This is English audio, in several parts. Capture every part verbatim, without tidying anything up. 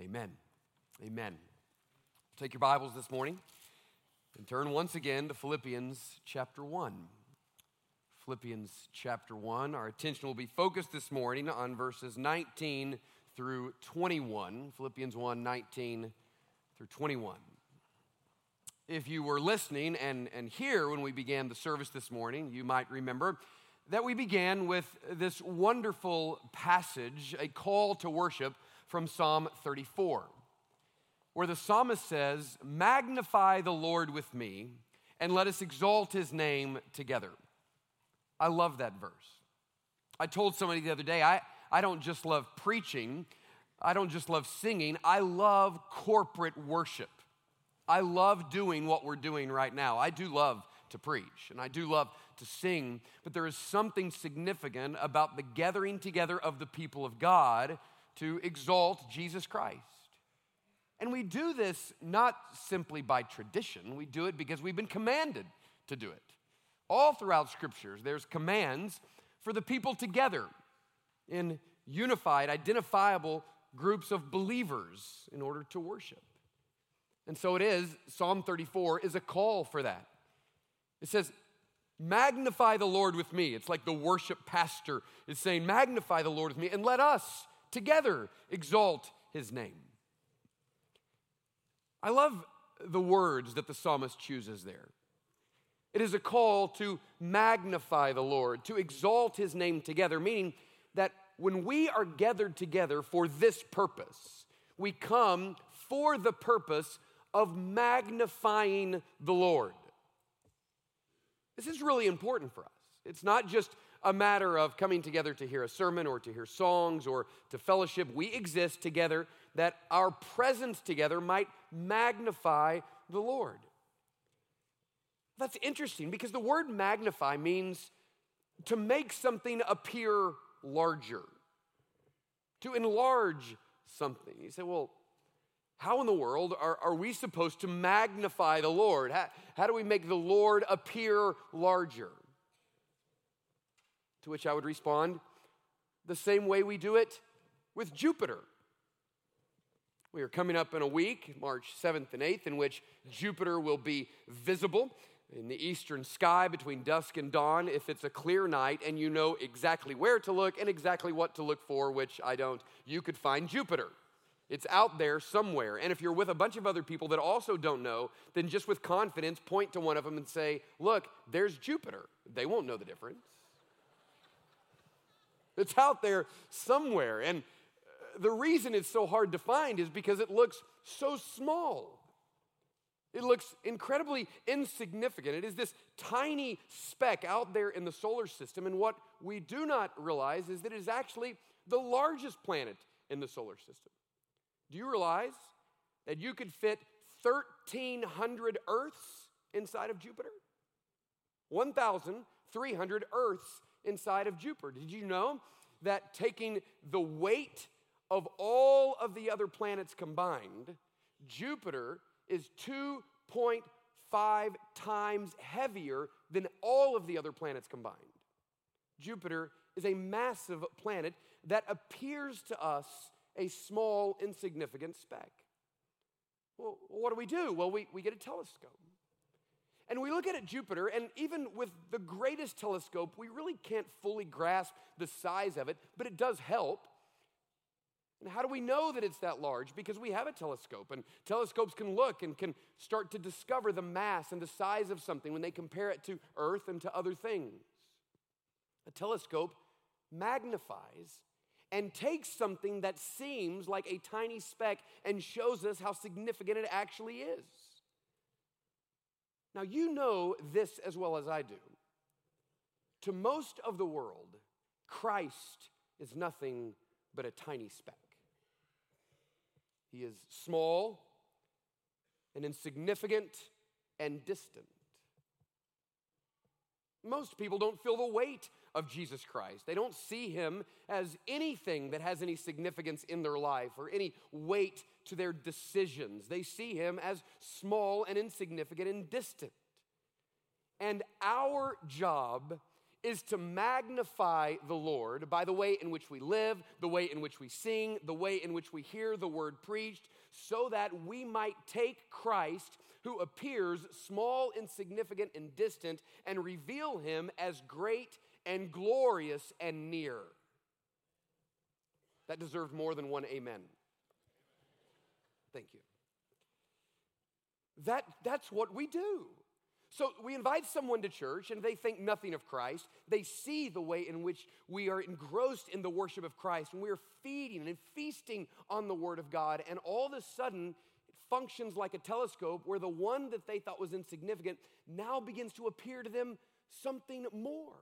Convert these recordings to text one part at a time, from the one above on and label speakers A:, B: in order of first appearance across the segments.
A: Amen. Amen. Take your Bibles this morning and turn once again to Philippians chapter one. Philippians chapter one. Our attention will be focused this morning on verses nineteen through twenty-one. Philippians one, nineteen through twenty-one. If you were listening and, and here when we began the service this morning, you might remember that we began with this wonderful passage, a call to worship from Psalm thirty-four, where the psalmist says, "Magnify the Lord with me, and let us exalt his name together." I love that verse. I told somebody the other day, I, I don't just love preaching, I don't just love singing, I love corporate worship. I love doing what we're doing right now. I do love to preach, and I do love to sing, but there is something significant about the gathering together of the people of God to exalt Jesus Christ. And we do this not simply by tradition. We do it because we've been commanded to do it. All throughout Scriptures, there's commands for the people together in unified, identifiable groups of believers in order to worship. And so it is, Psalm thirty-four is a call for that. It says, "Magnify the Lord with me." It's like the worship pastor is saying, "Magnify the Lord with me, and let us together exalt his name." I love the words that the psalmist chooses there. It is a call to magnify the Lord, to exalt his name together, meaning that when we are gathered together for this purpose, we come for the purpose of magnifying the Lord. This is really important for us. It's not just a matter of coming together to hear a sermon or to hear songs or to fellowship. We exist together that our presence together might magnify the Lord. That's interesting because the word magnify means to make something appear larger, to enlarge something. You say, well, how in the world are, are we supposed to magnify the Lord? How, how do we make the Lord appear larger? To which I would respond, the same way we do it with Jupiter. We are coming up in a week, March seventh and eighth, in which Jupiter will be visible in the eastern sky between dusk and dawn if it's a clear night and you know exactly where to look and exactly what to look for, which I don't. You could find Jupiter. It's out there somewhere. And if you're with a bunch of other people that also don't know, then just with confidence, point to one of them and say, "Look, there's Jupiter." They won't know the difference. It's out there somewhere. And the reason it's so hard to find is because it looks so small. It looks incredibly insignificant. It is this tiny speck out there in the solar system. And what we do not realize is that it is actually the largest planet in the solar system. Do you realize that you could fit thirteen hundred Earths inside of Jupiter? one thousand three hundred Earths inside of Jupiter. Did you know that taking the weight of all of the other planets combined, Jupiter is two point five times heavier than all of the other planets combined? Jupiter is a massive planet that appears to us a small, insignificant speck. Well, what do we do? Well, we, we get a telescope. And we look at it, Jupiter, and even with the greatest telescope, we really can't fully grasp the size of it, but it does help. And how do we know that it's that large? Because we have a telescope, and telescopes can look and can start to discover the mass and the size of something when they compare it to Earth and to other things. A telescope magnifies and takes something that seems like a tiny speck and shows us how significant it actually is. Now, you know this as well as I do. To most of the world, Christ is nothing but a tiny speck. He is small and insignificant and distant. Most people don't feel the weight of Jesus Christ. They don't see him as anything that has any significance in their life or any weight to their decisions. They see him as small and insignificant and distant. And our job is to magnify the Lord by the way in which we live, the way in which we sing, the way in which we hear the word preached, so that we might take Christ, who appears small, insignificant, and distant, and reveal him as great and glorious and near. That deserved more than one amen. Thank you. That, that's what we do. So we invite someone to church and they think nothing of Christ. They see the way in which we are engrossed in the worship of Christ and we are feeding and feasting on the Word of God. And all of a sudden, it functions like a telescope where the one that they thought was insignificant now begins to appear to them something more.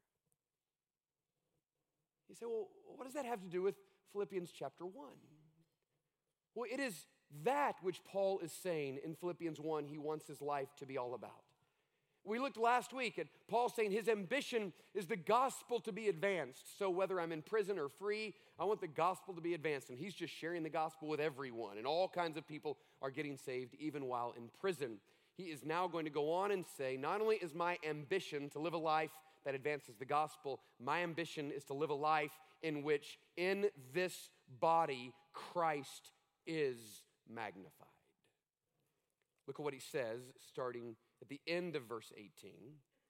A: You say, well, what does that have to do with Philippians chapter one? Well, it is that which Paul is saying in Philippians one he wants his life to be all about. We looked last week at Paul saying his ambition is the gospel to be advanced. So whether I'm in prison or free, I want the gospel to be advanced. And he's just sharing the gospel with everyone. And all kinds of people are getting saved even while in prison. He is now going to go on and say, not only is my ambition to live a life that advances the gospel, my ambition is to live a life in which in this body Christ is magnified. Look at what he says starting at the end of verse eighteen,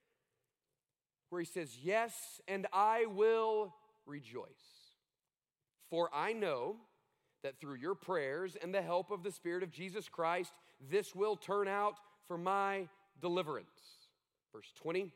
A: where he says, yes, and I will rejoice, for I know that through your prayers and the help of the Spirit of Jesus Christ, this will turn out for my deliverance. Verse twenty,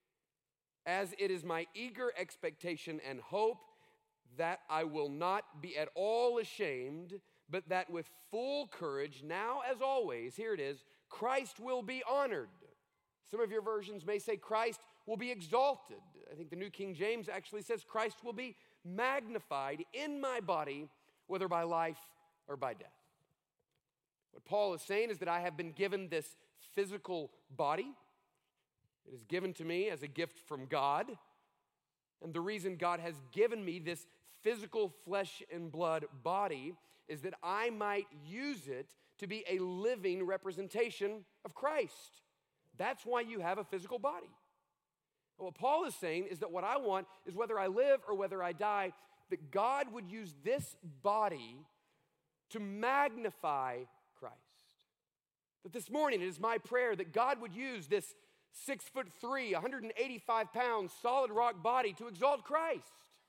A: as it is my eager expectation and hope that I will not be at all ashamed, but that with full courage, now as always, here it is, Christ will be honored. Some of your versions may say Christ will be exalted. I think the New King James actually says Christ will be magnified in my body, whether by life or by death. What Paul is saying is that I have been given this physical body. It is given to me as a gift from God. And the reason God has given me this physical flesh and blood body is that I might use it to be a living representation of Christ. That's why you have a physical body. And what Paul is saying is that what I want is whether I live or whether I die, that God would use this body to magnify Christ. That this morning it is my prayer that God would use this six foot three, one hundred eighty-five pound solid rock body to exalt Christ.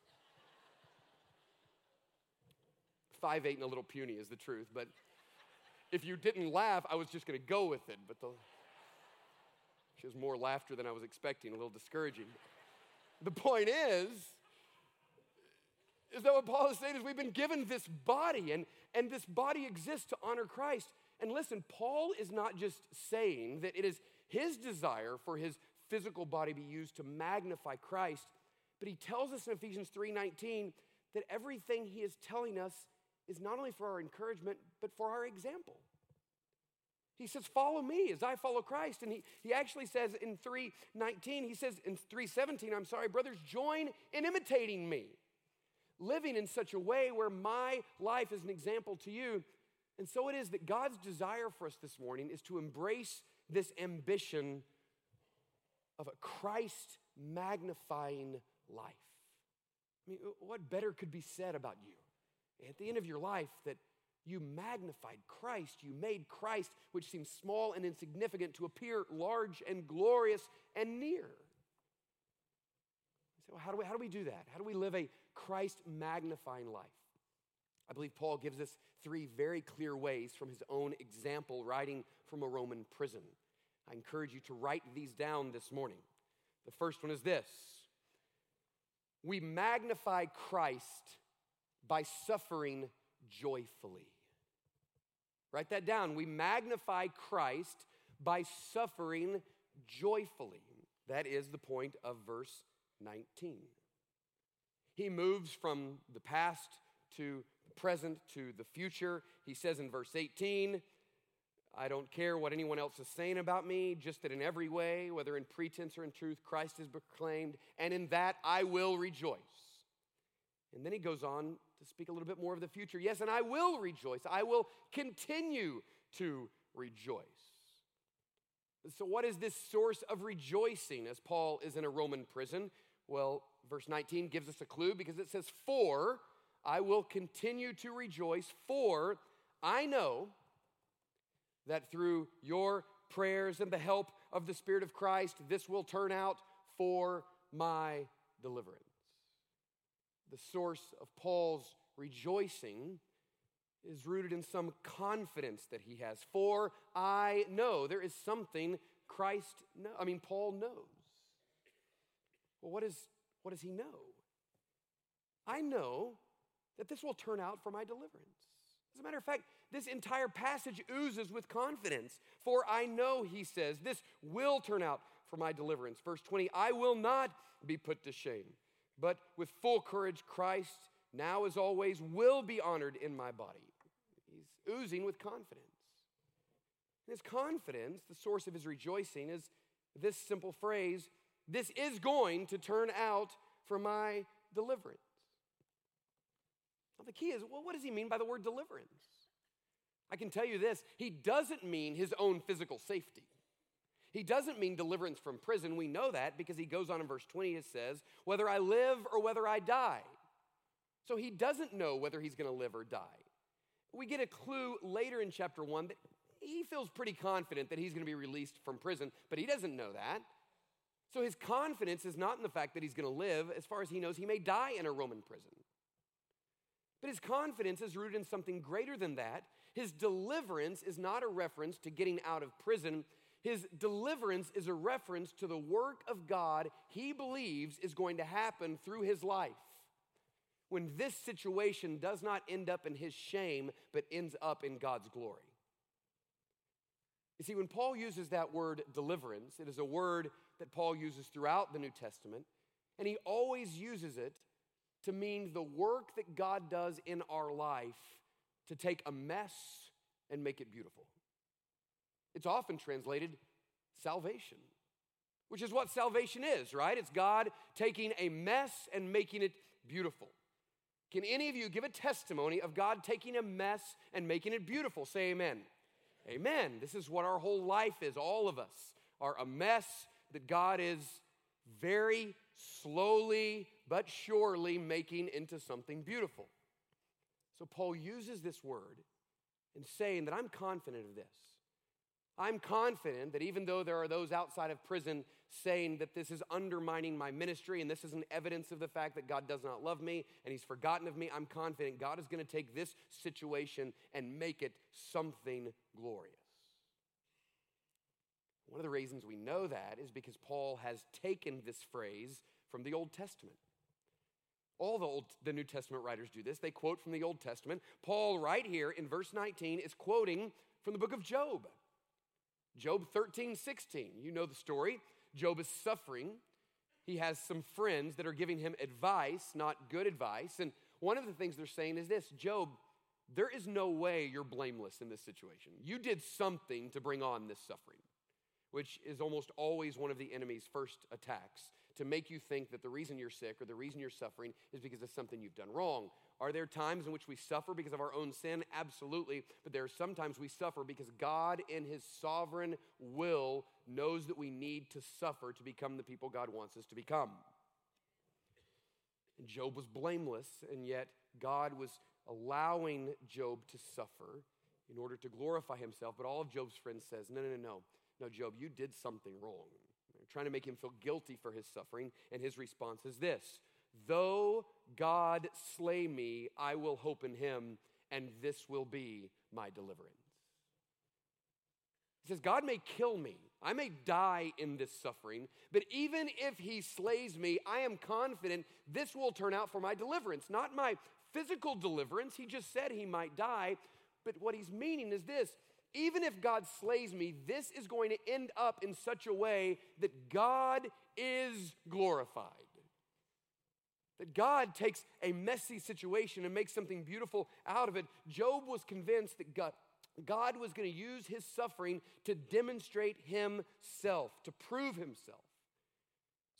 A: five eight and a little puny is the truth, but if you didn't laugh, I was just going to go with it, but the, she was more laughter than I was expecting, a little discouraging. The point is, is that what Paul is saying is we've been given this body, and, and this body exists to honor Christ. And listen, Paul is not just saying that it is his desire for his physical body be used to magnify Christ, but he tells us in Ephesians three nineteen that everything he is telling us is not only for our encouragement, but for our example. He says, follow me as I follow Christ. And he, he actually says in three nineteen, he says in three seventeen, I'm sorry, brothers, join in imitating me, living in such a way where my life is an example to you. And so it is that God's desire for us this morning is to embrace this ambition of a Christ magnifying life. I mean, what better could be said about you? At the end of your life, that you magnified Christ, you made Christ, which seems small and insignificant, to appear large and glorious and near. So how do we, how do we do that? How do we live a Christ magnifying life? I believe Paul gives us three very clear ways from his own example, writing from a Roman prison. I encourage you to write these down this morning. The first one is this: we magnify Christ by suffering joyfully. Write that down. We magnify Christ by suffering joyfully. That is the point of verse nineteen. He moves from the past to the present to the future. He says in verse eighteen, I don't care what anyone else is saying about me, just that in every way, whether in pretense or in truth, Christ is proclaimed, and in that I will rejoice. And then he goes on to speak a little bit more of the future. Yes, and I will rejoice. I will continue to rejoice. So what is this source of rejoicing as Paul is in a Roman prison? Well, verse nineteen gives us a clue because it says, "For I will continue to rejoice, for I know that through your prayers and the help of the Spirit of Christ, this will turn out for my deliverance." The source of Paul's rejoicing is rooted in some confidence that he has. For I know, there is something Christ know, I mean Paul knows. Well, what is what does he know? I know that this will turn out for my deliverance. As a matter of fact, this entire passage oozes with confidence. For I know, he says, this will turn out for my deliverance. Verse twenty, I will not be put to shame, but with full courage Christ, now as always, will be honored in my body. He's oozing with confidence. And his confidence, the source of his rejoicing, is this simple phrase, this is going to turn out for my deliverance. Now the key is, well, what does he mean by the word deliverance? I can tell you this, he doesn't mean his own physical safety. He doesn't mean deliverance from prison. We know that because he goes on in verse twenty, it says, whether I live or whether I die. So he doesn't know whether he's going to live or die. We get a clue later in chapter one that he feels pretty confident that he's going to be released from prison, but he doesn't know that. So his confidence is not in the fact that he's going to live. As far as he knows, he may die in a Roman prison. But his confidence is rooted in something greater than that. His deliverance is not a reference to getting out of prison. His deliverance is a reference to the work of God he believes is going to happen through his life. When this situation does not end up in his shame, but ends up in God's glory. You see, when Paul uses that word deliverance, it is a word that Paul uses throughout the New Testament, and he always uses it to mean the work that God does in our life to take a mess and make it beautiful. It's often translated salvation, which is what salvation is, right? It's God taking a mess and making it beautiful. Can any of you give a testimony of God taking a mess and making it beautiful? Say amen. Amen. This is what our whole life is. All of us are a mess that God is very slowly but surely making into something beautiful. So Paul uses this word in saying that I'm confident of this. I'm confident that even though there are those outside of prison saying that this is undermining my ministry and this is an evidence of the fact that God does not love me and he's forgotten of me, I'm confident God is going to take this situation and make it something glorious. One of the reasons we know that is because Paul has taken this phrase from the Old Testament. All the, Old, the New Testament writers do this. They quote from the Old Testament. Paul, right here in verse nineteen, is quoting from the book of Job. Job thirteen, sixteen. You know the story. Job is suffering. He has some friends that are giving him advice, not good advice. And one of the things they're saying is this, Job, there is no way you're blameless in this situation. You did something to bring on this suffering, which is almost always one of the enemy's first attacks, to make you think that the reason you're sick or the reason you're suffering is because of something you've done wrong. Are there times in which we suffer because of our own sin? Absolutely. But there are sometimes we suffer because God in his sovereign will knows that we need to suffer to become the people God wants us to become. And Job was blameless, and yet God was allowing Job to suffer in order to glorify himself. But all of Job's friends says, no, no, no, no. No, Job, you did something wrong. They're trying to make him feel guilty for his suffering, and his response is this, though God slay me, I will hope in him, and this will be my deliverance. He says, God may kill me. I may die in this suffering, but even if he slays me, I am confident this will turn out for my deliverance, not my physical deliverance. He just said he might die, but what he's meaning is this, even if God slays me, this is going to end up in such a way that God is glorified. That God takes a messy situation and makes something beautiful out of it. Job was convinced that God, God was going to use his suffering to demonstrate himself, to prove himself.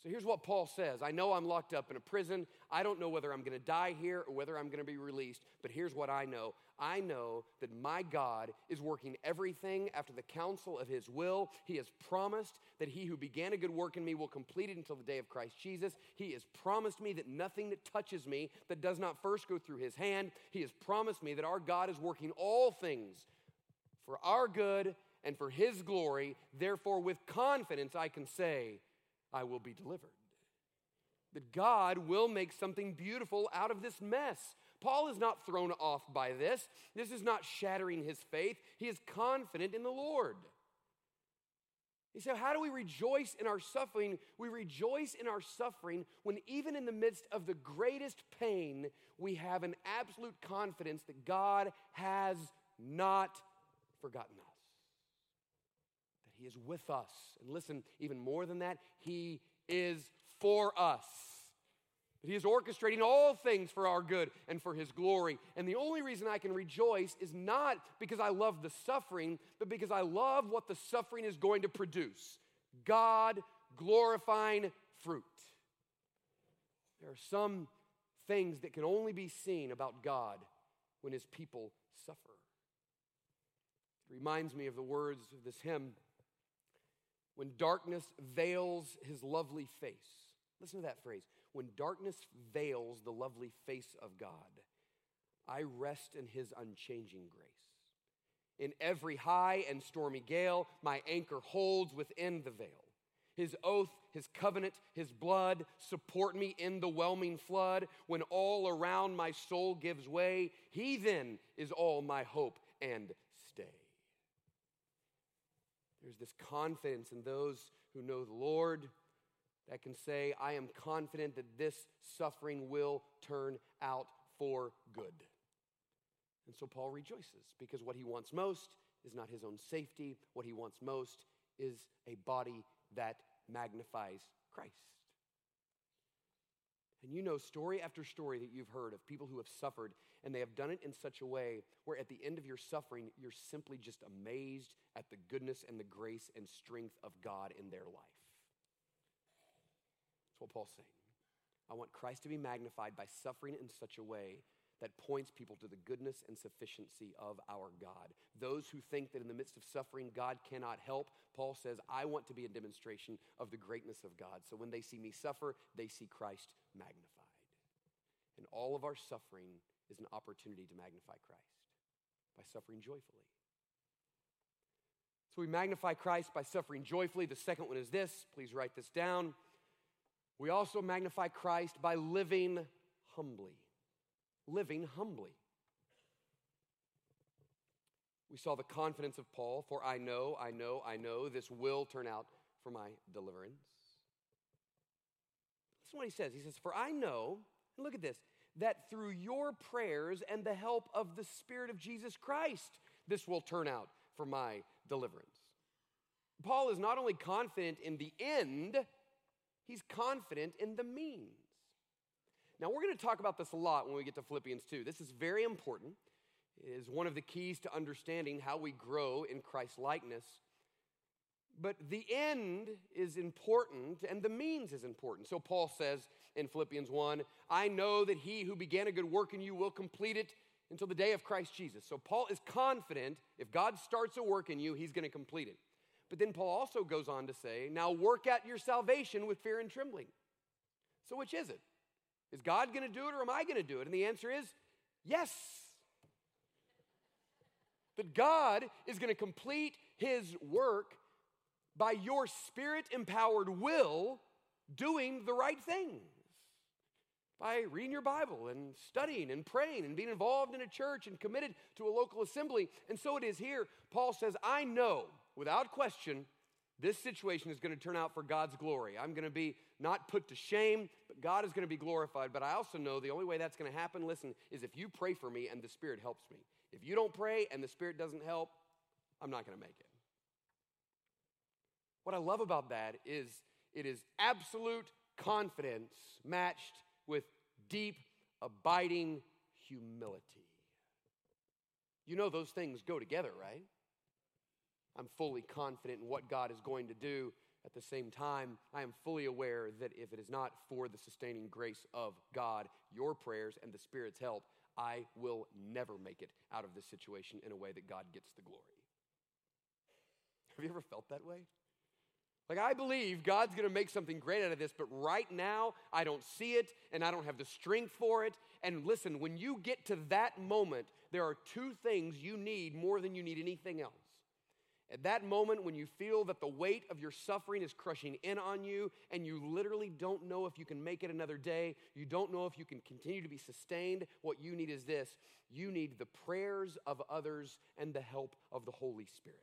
A: So here's what Paul says. I know I'm locked up in a prison. I don't know whether I'm going to die here or whether I'm going to be released, but here's what I know. I know that my God is working everything after the counsel of his will. He has promised that he who began a good work in me will complete it until the day of Christ Jesus. He has promised me that nothing that touches me that does not first go through his hand. He has promised me that our God is working all things for our good and for his glory. Therefore, with confidence, I can say, I will be delivered. That God will make something beautiful out of this mess. Paul is not thrown off by this. This is not shattering his faith. He is confident in the Lord. He said, how do we rejoice in our suffering? We rejoice in our suffering when even in the midst of the greatest pain, we have an absolute confidence that God has not forgotten us. That he is with us. And listen, even more than that, he is for us. That he is orchestrating all things for our good and for his glory. And the only reason I can rejoice is not because I love the suffering, but because I love what the suffering is going to produce. God glorifying fruit. There are some things that can only be seen about God when his people suffer. It reminds me of the words of this hymn, when darkness veils his lovely face. Listen to that phrase. When darkness veils the lovely face of God, I rest in his unchanging grace. In every high and stormy gale, my anchor holds within the veil. His oath, his covenant, his blood support me in the whelming flood. When all around my soul gives way, he then is all my hope and stay. There's this confidence in those who know the Lord that can say, I am confident that this suffering will turn out for good. And so Paul rejoices because what he wants most is not his own safety. What he wants most is a body that magnifies Christ. And you know story after story that you've heard of people who have suffered, and they have done it in such a way where at the end of your suffering, you're simply just amazed at the goodness and the grace and strength of God in their life. That's what Paul's saying. I want Christ to be magnified by suffering in such a way that points people to the goodness and sufficiency of our God. Those who think that in the midst of suffering, God cannot help, Paul says, I want to be a demonstration of the greatness of God. So when they see me suffer, they see Christ magnified. And all of our suffering is an opportunity to magnify Christ by suffering joyfully. So we magnify Christ by suffering joyfully. The second one is this. Please write this down. We also magnify Christ by living humbly. Living humbly. We saw the confidence of Paul, for I know, I know, I know this will turn out for my deliverance. Listen to what he says. He says, for I know, and look at this, that through your prayers and the help of the Spirit of Jesus Christ, this will turn out for my deliverance. Paul is not only confident in the end, he's confident in the means. Now, we're going to talk about this a lot when we get to Philippians two. This is very important. It is one of the keys to understanding how we grow in Christ's likeness. But the end is important, and the means is important. So Paul says in Philippians one, I know that he who began a good work in you will complete it until the day of Christ Jesus. So Paul is confident if God starts a work in you, he's going to complete it. But then Paul also goes on to say, now work out your salvation with fear and trembling. So which is it? Is God going to do it or am I going to do it? And the answer is yes. That God is going to complete his work by your Spirit-empowered will doing the right things. By reading your Bible and studying and praying and being involved in a church and committed to a local assembly. And so it is here. Paul says, I know without question this situation is going to turn out for God's glory. I'm going to be not put to shame, but God is going to be glorified. But I also know the only way that's going to happen, listen, is if you pray for me and the Spirit helps me. If you don't pray and the Spirit doesn't help, I'm not going to make it. What I love about that is it is absolute confidence matched with deep, abiding humility. You know those things go together, right? I'm fully confident in what God is going to do At the same time, I am fully aware that if it is not for the sustaining grace of God, your prayers, and the Spirit's help, I will never make it out of this situation in a way that God gets the glory. Have you ever felt that way? Like, I believe God's going to make something great out of this, but right now, I don't see it, and I don't have the strength for it. And listen, when you get to that moment, there are two things you need more than you need anything else. At that moment, when you feel that the weight of your suffering is crushing in on you, and you literally don't know if you can make it another day, you don't know if you can continue to be sustained, what you need is this. You need the prayers of others and the help of the Holy Spirit.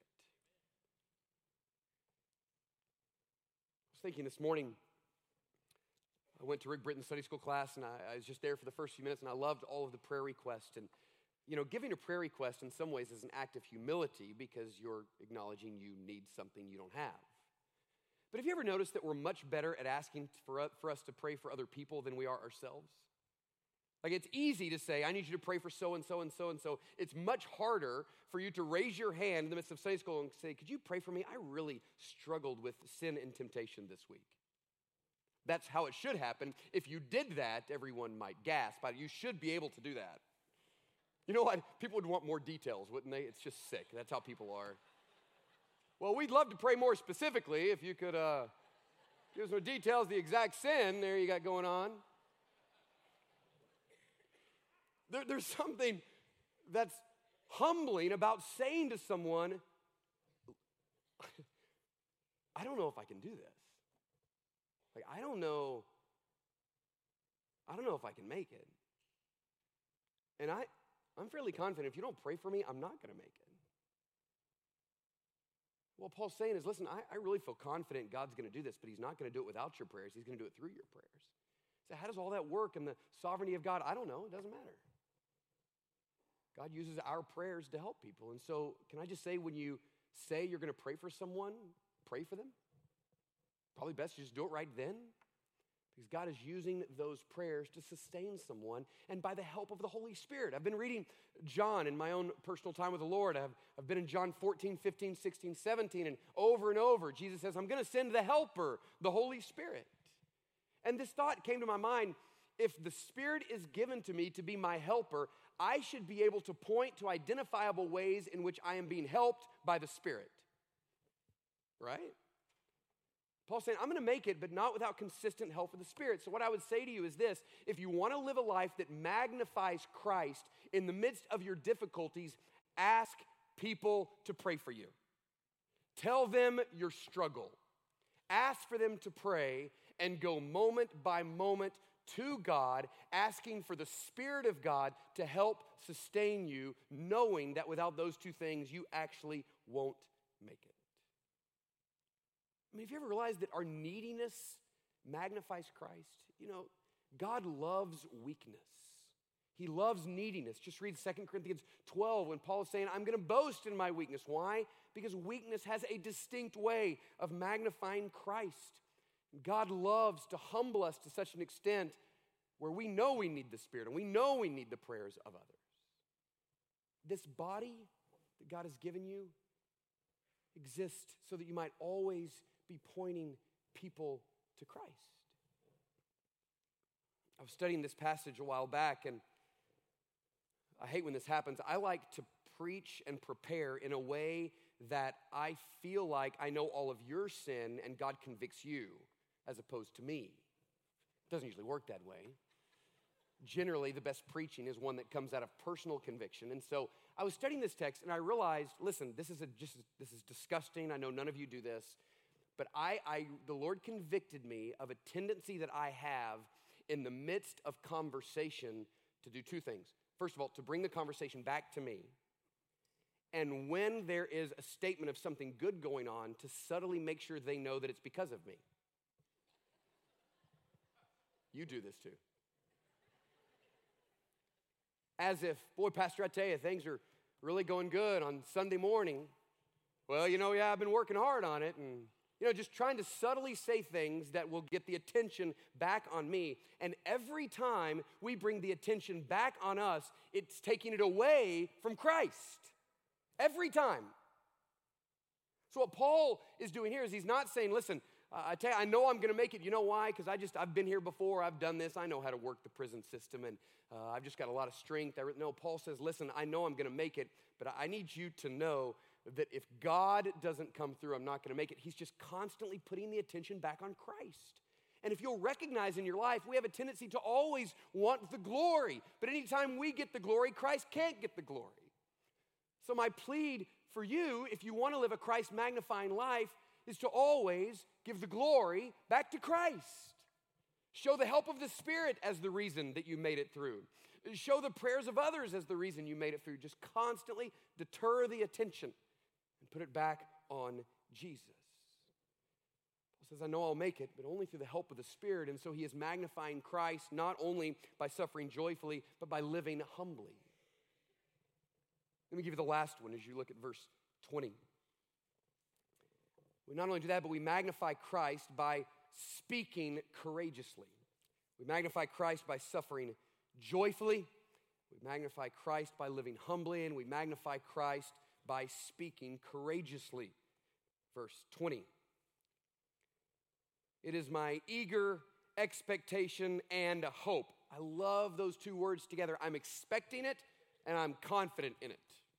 A: I was thinking this morning, I went to Rick Britton's Sunday school class, and I, I was just there for the first few minutes, and I loved all of the prayer requests. And you know, giving a prayer request in some ways is an act of humility because you're acknowledging you need something you don't have. But have you ever noticed that we're much better at asking for, for us to pray for other people than we are ourselves? Like, it's easy to say, I need you to pray for so-and-so and so-and-so. It's much harder for you to raise your hand in the midst of Sunday school and say, could you pray for me? I really struggled with sin and temptation this week. That's how it should happen. If you did that, everyone might gasp, but you should be able to do that. You know what? People would want more details, wouldn't they? It's just sick. That's how people are. Well, we'd love to pray more specifically. If you could uh, give us more details, the exact sin there you got going on. There, there's something that's humbling about saying to someone, I don't know if I can do this. Like, I don't know, I don't know if I can make it. And I... I'm fairly confident if you don't pray for me, I'm not going to make it. What Paul's saying is, listen, I, I really feel confident God's going to do this, but he's not going to do it without your prayers. He's going to do it through your prayers. So how does all that work in the sovereignty of God? I don't know. It doesn't matter. God uses our prayers to help people. And so can I just say, when you say you're going to pray for someone, pray for them? Probably best to just do it right then. Because God is using those prayers to sustain someone, and by the help of the Holy Spirit. I've been reading John in my own personal time with the Lord. I've, I've been in John fourteen, fifteen, sixteen, seventeen, and over and over, Jesus says, I'm going to send the helper, the Holy Spirit. And this thought came to my mind, if the Spirit is given to me to be my helper, I should be able to point to identifiable ways in which I am being helped by the Spirit. Right? Paul's saying, I'm going to make it, but not without consistent help of the Spirit. So what I would say to you is this: if you want to live a life that magnifies Christ in the midst of your difficulties, ask people to pray for you. Tell them your struggle. Ask for them to pray and go moment by moment to God, asking for the Spirit of God to help sustain you, knowing that without those two things, you actually won't make it. I mean, have you ever realized that our neediness magnifies Christ? You know, God loves weakness. He loves neediness. Just read Second Corinthians twelve when Paul is saying, I'm going to boast in my weakness. Why? Because weakness has a distinct way of magnifying Christ. God loves to humble us to such an extent where we know we need the Spirit and we know we need the prayers of others. This body that God has given you exists so that you might always be pointing people to Christ. I was studying this passage a while back, and I hate when this happens. I like to preach and prepare in a way that I feel like I know all of your sin and God convicts you as opposed to me. It doesn't usually work that way. Generally, the best preaching is one that comes out of personal conviction. And so I was studying this text, and I realized, listen, this is a, just this is disgusting. I know none of you do this, but I, I, the Lord convicted me of a tendency that I have in the midst of conversation to do two things. First of all, to bring the conversation back to me, and when there is a statement of something good going on, to subtly make sure they know that it's because of me. You do this too. As if, boy, Pastor, I tell you, things are really going good on Sunday morning. Well, you know, yeah, I've been working hard on it, and, you know, just trying to subtly say things that will get the attention back on me. And every time we bring the attention back on us, it's taking it away from Christ. Every time. So what Paul is doing here is he's not saying, listen, I tell you, I know I'm going to make it. You know why? Because I just, I've been here before. I've done this. I know how to work the prison system, and uh, I've just got a lot of strength. I, no, Paul says, listen, I know I'm going to make it, but I need you to know that if God doesn't come through, I'm not going to make it. He's just constantly putting the attention back on Christ. And if you'll recognize in your life, we have a tendency to always want the glory. But anytime we get the glory, Christ can't get the glory. So my plea for you, if you want to live a Christ-magnifying life, is to always give the glory back to Christ. Show the help of the Spirit as the reason that you made it through. Show the prayers of others as the reason you made it through. Just constantly deter the attention and put it back on Jesus. Paul says, I know I'll make it, but only through the help of the Spirit. And so he is magnifying Christ not only by suffering joyfully, but by living humbly. Let me give you the last one as you look at verse twenty. We not only do that, but we magnify Christ by speaking courageously. We magnify Christ by suffering joyfully. We magnify Christ by living humbly, and we magnify Christ by speaking courageously. Verse twenty. It is my eager expectation and hope. I love those two words together. I'm expecting it and I'm confident in it.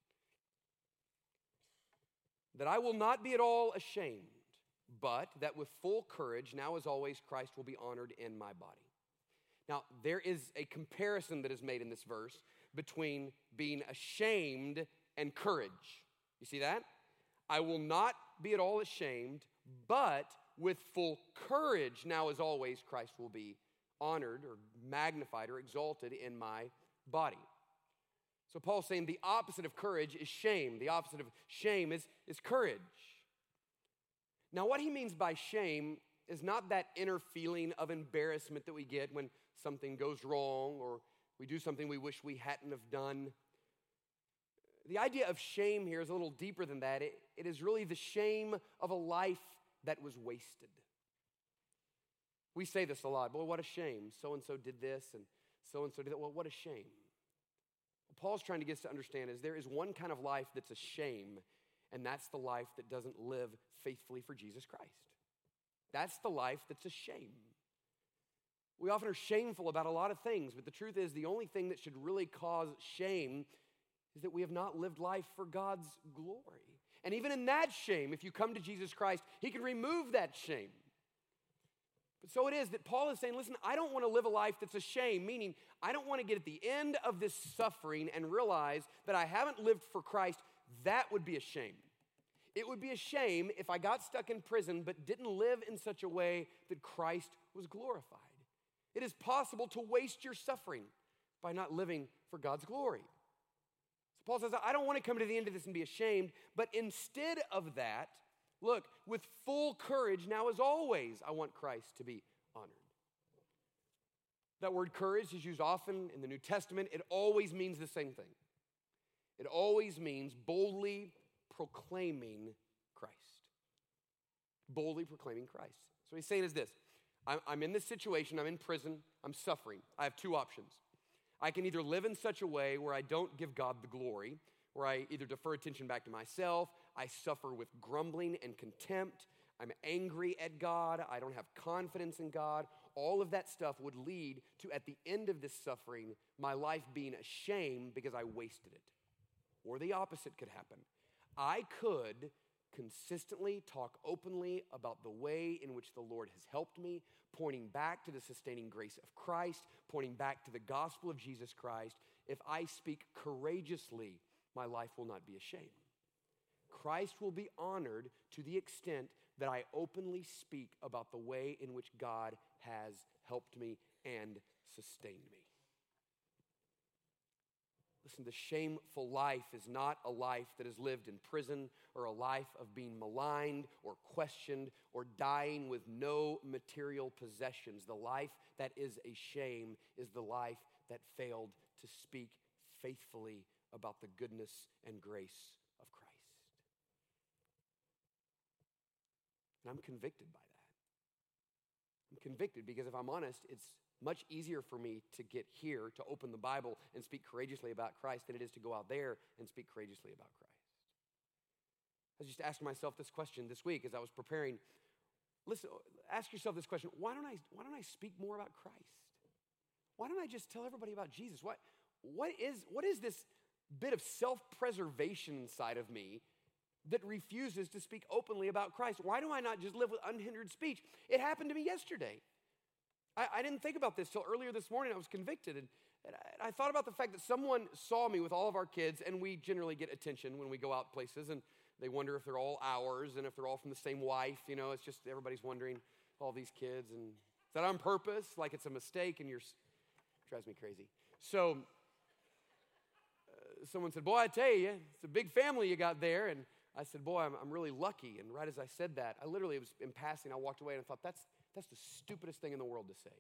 A: That I will not be at all ashamed, but that with full courage, now as always, Christ will be honored in my body. Now, there is a comparison that is made in this verse between being ashamed and courage. You see that? I will not be at all ashamed, but with full courage, now as always, Christ will be honored or magnified or exalted in my body. So Paul's saying the opposite of courage is shame. The opposite of shame is, is courage. Now, what he means by shame is not that inner feeling of embarrassment that we get when something goes wrong or we do something we wish we hadn't have done. The idea of shame here is a little deeper than that. It, it is really the shame of a life that was wasted. We say this a lot. Boy, what a shame. So-and-so did this and so-and-so did that. Well, what a shame. What Paul's trying to get us to understand is there is one kind of life that's a shame, and that's the life that doesn't live faithfully for Jesus Christ. That's the life that's a shame. We often are shameful about a lot of things, but the truth is the only thing that should really cause shame is that we have not lived life for God's glory. And even in that shame, if you come to Jesus Christ, he can remove that shame. But so it is that Paul is saying, listen, I don't want to live a life that's a shame, meaning I don't want to get at the end of this suffering and realize that I haven't lived for Christ. That would be a shame. It would be a shame if I got stuck in prison but didn't live in such a way that Christ was glorified. It is possible to waste your suffering by not living for God's glory. So Paul says, I don't want to come to the end of this and be ashamed, but instead of that, look, with full courage, now as always, I want Christ to be honored. That word courage is used often in the New Testament. It always means the same thing. It always means boldly proclaiming Christ. Boldly proclaiming Christ. So what he's saying is this. I'm in this situation, I'm in prison, I'm suffering. I have two options. I can either live in such a way where I don't give God the glory, where I either defer attention back to myself, I suffer with grumbling and contempt, I'm angry at God, I don't have confidence in God. All of that stuff would lead to, at the end of this suffering, my life being a shame because I wasted it. Or the opposite could happen. I could consistently talk openly about the way in which the Lord has helped me, pointing back to the sustaining grace of Christ, pointing back to the gospel of Jesus Christ. If I speak courageously, my life will not be a shame. Christ will be honored to the extent that I openly speak about the way in which God has helped me and sustained me. Listen, the shameful life is not a life that is lived in prison or a life of being maligned or questioned or dying with no material possessions. The life that is a shame is the life that failed to speak faithfully about the goodness and grace of Christ. And I'm convicted by that. I'm convicted because if I'm honest, it's much easier for me to get here, to open the Bible and speak courageously about Christ than it is to go out there and speak courageously about Christ. I was just asking myself this question this week as I was preparing. listen, ask yourself this question. Why don't I, why don't I speak more about Christ? Why don't I just tell everybody about Jesus? What, what, is, what is this bit of self-preservation inside of me that refuses to speak openly about Christ? Why do I not just live with unhindered speech? It happened to me yesterday. I, I didn't think about this till earlier this morning. I was convicted, and, and I, I thought about the fact that someone saw me with all of our kids, and we generally get attention when we go out places, and they wonder if they're all ours and if they're all from the same wife. You know, it's just everybody's wondering, all these kids, and is that on purpose? Like it's a mistake, and you're, drives me crazy. So uh, someone said, boy, I tell you, it's a big family you got there, and I said, boy, I'm, I'm really lucky. And right as I said that, I literally was in passing, I walked away and I thought, that's, that's the stupidest thing in the world to say.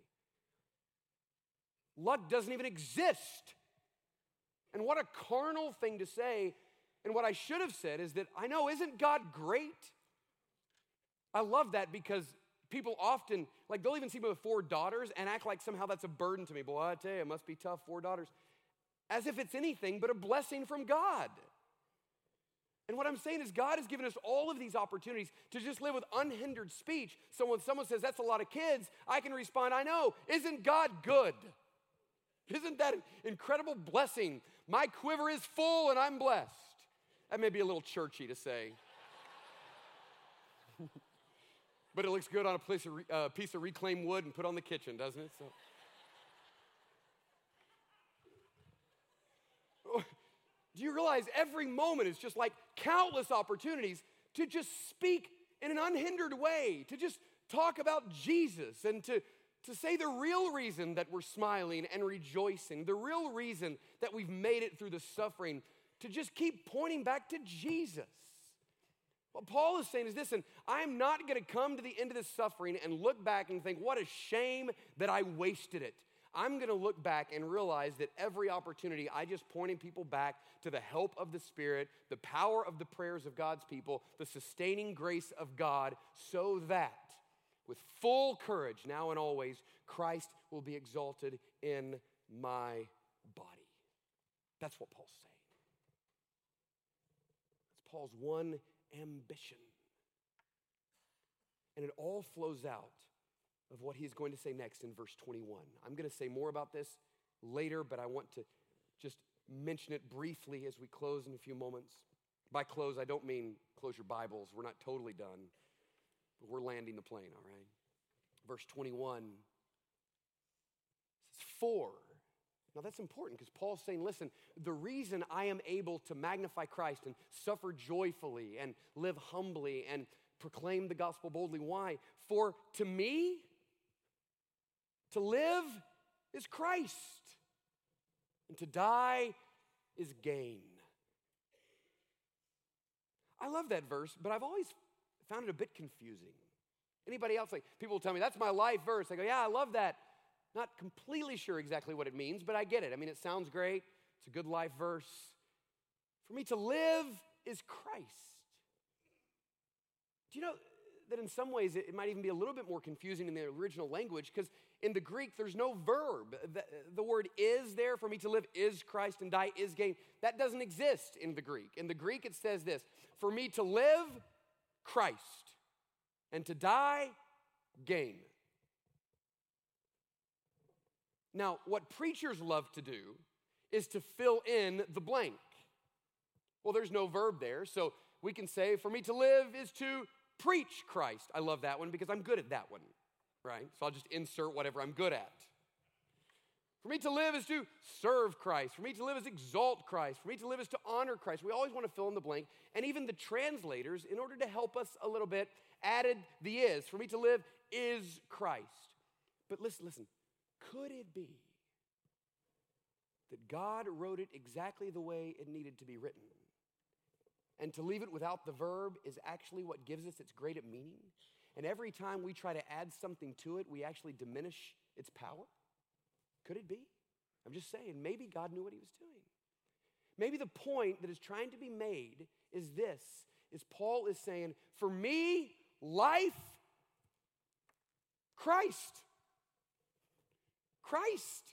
A: Luck doesn't even exist. And what a carnal thing to say. And what I should have said is that, I know, isn't God great? I love that because people often, like they'll even see me with four daughters and act like somehow that's a burden to me. Boy, I tell you, it must be tough, four daughters. As if it's anything but a blessing from God. And what I'm saying is God has given us all of these opportunities to just live with unhindered speech. So when someone says, that's a lot of kids, I can respond, I know, isn't God good? Isn't that an incredible blessing? My quiver is full and I'm blessed. That may be a little churchy to say. But it looks good on a piece of, uh, piece of reclaimed wood and put on the kitchen, doesn't it? So. Do you realize every moment is just like countless opportunities to just speak in an unhindered way, to just talk about Jesus and to, to say the real reason that we're smiling and rejoicing, the real reason that we've made it through the suffering, to just keep pointing back to Jesus. What Paul is saying is this, and I'm not going to come to the end of this suffering and look back and think, what a shame that I wasted it. I'm going to look back and realize that every opportunity, I just pointing people back to the help of the Spirit, the power of the prayers of God's people, the sustaining grace of God, so that with full courage, now and always, Christ will be exalted in my body. That's what Paul's saying. It's Paul's one ambition. And it all flows out of what he's going to say next in verse twenty-one. I'm going to say more about this later, but I want to just mention it briefly as we close in a few moments. By close, I don't mean close your Bibles. We're not totally done, but we're landing the plane, all right? Verse twenty-one says, for. Now that's important because Paul's saying, listen, the reason I am able to magnify Christ and suffer joyfully and live humbly and proclaim the gospel boldly, why? For to me, to live is Christ, and to die is gain. I love that verse, but I've always found it a bit confusing. Anybody else, like, people will tell me, that's my life verse. I go, yeah, I love that. Not completely sure exactly what it means, but I get it. I mean, it sounds great. It's a good life verse. For me to live is Christ. Do you know that in some ways it might even be a little bit more confusing in the original language because in the Greek there's no verb. The, the word is there, for me to live is Christ and die is gain. That doesn't exist in the Greek. In the Greek it says this, for me to live, Christ, and to die, gain. Now, what preachers love to do is to fill in the blank. Well, there's no verb there, so we can say, for me to live is to preach Christ. I love that one because I'm good at that one, right? So I'll just insert whatever I'm good at. For me to live is to serve Christ. For me to live is exalt Christ. For me to live is to honor Christ. We always want to fill in the blank. And even the translators, in order to help us a little bit, added the is. For me to live is Christ. But listen, listen. Could it be that God wrote it exactly the way it needed to be written? And to leave it without the verb is actually what gives us its great meaning. And every time we try to add something to it, we actually diminish its power. Could it be? I'm just saying, maybe God knew what he was doing. Maybe the point that is trying to be made is this, is Paul is saying, for me, life, Christ. Christ.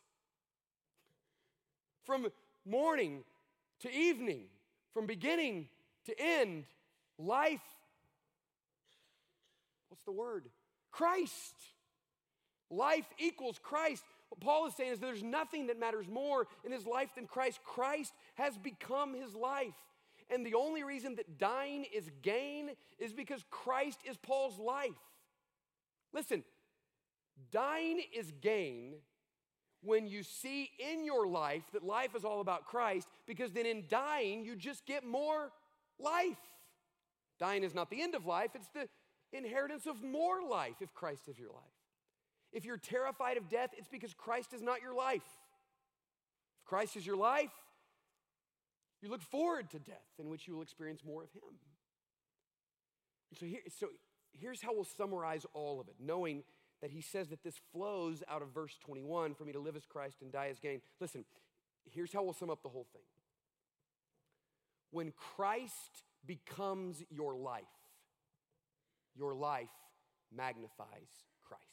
A: From morning to evening, from beginning to end, life, what's the word? Christ. Life equals Christ. What Paul is saying is there's nothing that matters more in his life than Christ. Christ has become his life. And the only reason that dying is gain is because Christ is Paul's life. Listen, dying is gain when you see in your life that life is all about Christ, because then in dying, you just get more life. Dying is not the end of life, it's the inheritance of more life if Christ is your life. If you're terrified of death, it's because Christ is not your life. If Christ is your life, you look forward to death, in which you will experience more of him. So, here, so here's how we'll summarize all of it, knowing that he says that this flows out of verse twenty-one, for me to live as Christ and die as gain. Listen, here's how we'll sum up the whole thing. When Christ becomes your life, your life magnifies Christ.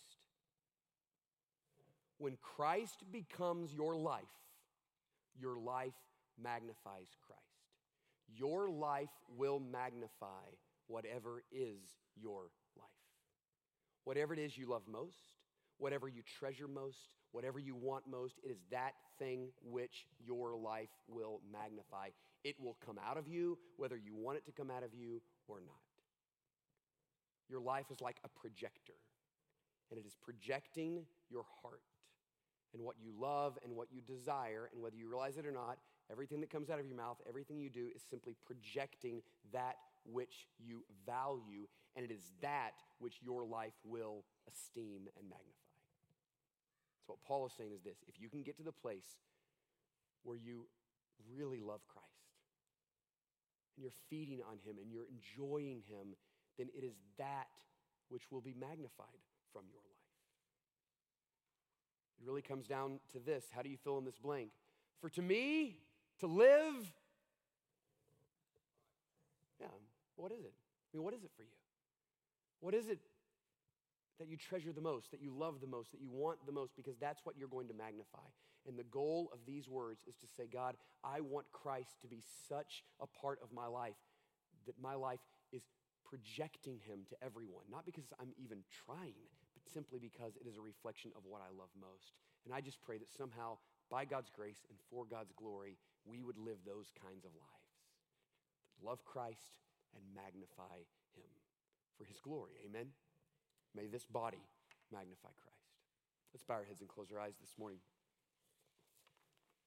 A: When Christ becomes your life, your life magnifies Christ. Your life will magnify whatever is your life. Whatever it is you love most, whatever you treasure most, whatever you want most, it is that thing which your life will magnify. It will come out of you, whether you want it to come out of you or not. Your life is like a projector, and it is projecting your heart and what you love and what you desire, and whether you realize it or not, everything that comes out of your mouth, everything you do is simply projecting that which you value, and it is that which your life will esteem and magnify. So what Paul is saying is this: if you can get to the place where you really love Christ, and you're feeding on him, and you're enjoying him, then it is that which will be magnified from your life. It really comes down to this. How do you fill in this blank? For to me, to live, yeah, what is it? I mean, what is it for you? What is it that you treasure the most, that you love the most, that you want the most, because that's what you're going to magnify. And the goal of these words is to say, God, I want Christ to be such a part of my life that my life is projecting him to everyone, not because I'm even trying, but simply because it is a reflection of what I love most. And I just pray that somehow, by God's grace and for God's glory, we would live those kinds of lives. Love Christ and magnify him for his glory. Amen? May this body magnify Christ. Let's bow our heads and close our eyes this morning.